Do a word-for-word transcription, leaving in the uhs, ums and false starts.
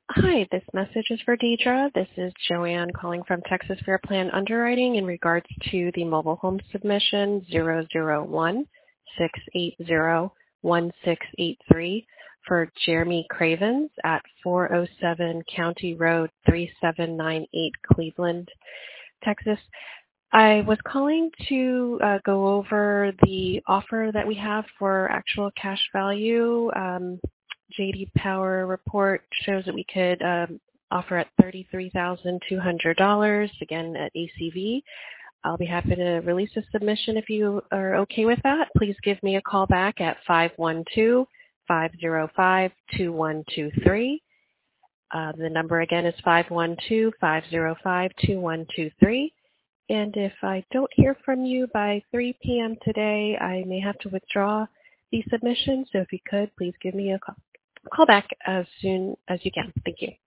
Hi, this message is for Deidre. This is Joanne calling from Texas Fair Plan Underwriting in regards to the mobile home submission zero zero one six eight zero one six eight three for Jeremy Cravens at four oh seven County Road three seven nine eight, Cleveland, Texas. I was calling to uh, go over the offer that we have for actual cash value. Um, J D Power report shows that we could um, offer at thirty-three thousand two hundred dollars, again at A C V. I'll be happy to release a submission if you are okay with that. Please give me a call back at five one two, five oh five, two one two three. Uh, the number again is five one two, five oh five, two one two three. And if I don't hear from you by three p.m. today, I may have to withdraw the submission. So if you could, please give me a call, call back as soon as you can. Thank you.